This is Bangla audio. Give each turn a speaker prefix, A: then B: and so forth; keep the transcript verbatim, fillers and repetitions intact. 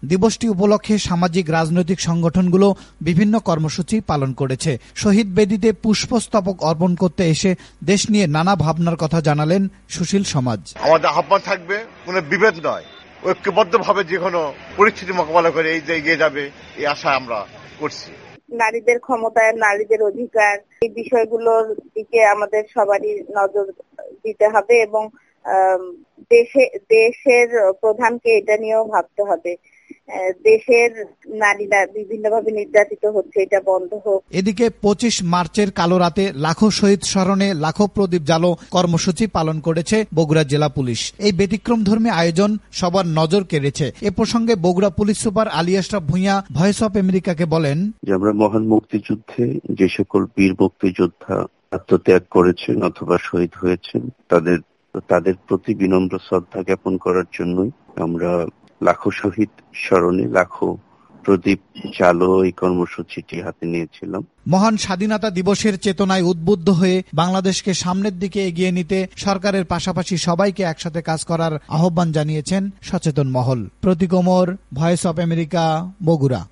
A: দিবসটি উপলক্ষে সামাজিক রাজনৈতিক সংগঠনগুলো বিভিন্ন কর্মসূচি পালন করেছে। শহীদ বেদিতে পুষ্পস্তবক অর্পণ করতে এসে দেশ নিয়ে নানা ভাবনার কথা জানালেন সুশীল সমাজ।
B: আমাদের আহ্বান থাকবে কোনো বিভেদ নয়, ঐক্যবদ্ধভাবে যে কোনো পরিস্থিতি মোকাবেলা করে এই যে এগিয়ে যাবে এই আশা আমরা করছি।
C: নারীদের ক্ষমতায়ন, নারীদের অধিকার, এই বিষয়গুলোর দিকে আমাদের সবারই নজর দিতে হবে এবং দেশে দেশের প্রধানকে এটা নিয়েও ভাবতে হবে। দেশের নারীরা বিভিন্নভাবে নির্যাতিত হচ্ছে, এটা বন্ধ হোক।
A: এদিকে পঁচিশ মার্চের কালো রাতে লাখো শহীদ স্মরণে লাখো প্রদীপ জ্বালো কর্মসূচি পালন করেছে বগুড়া জেলা পুলিশ। এই ব্যতিক্রমধর্মী আয়োজন সবার নজর কেড়েছে। এ প্রসঙ্গে Bogura police super Ali Ashraf Bhuiyan voice of আমেরিকাকে বলেন
D: যে আমরা মহান মুক্তিযুদ্ধে যে সকল বীর মুক্তিযোদ্ধা আত্মত্যাগ করেছেন অথবা শহীদ হয়েছেন তাদের তাদের প্রতি বিনম্র শ্রদ্ধা জ্ঞাপন করার জন্যই আমরা লাখো শহীদ স্মরণে লাখো প্রদীপ জ্বালো এই কর্মসূচিটি হাতে নিয়েছিলাম।
A: মহান স্বাধীনতা দিবসের চেতনায় উদ্বুদ্ধ হয়ে বাংলাদেশকে সামনের দিকে এগিয়ে নিতে সরকারের পাশাপাশি সবাইকে একসাথে কাজ করার আহ্বান জানিয়েছেন সচেতন মহল। Pratik Omar, voice of America, Bogura.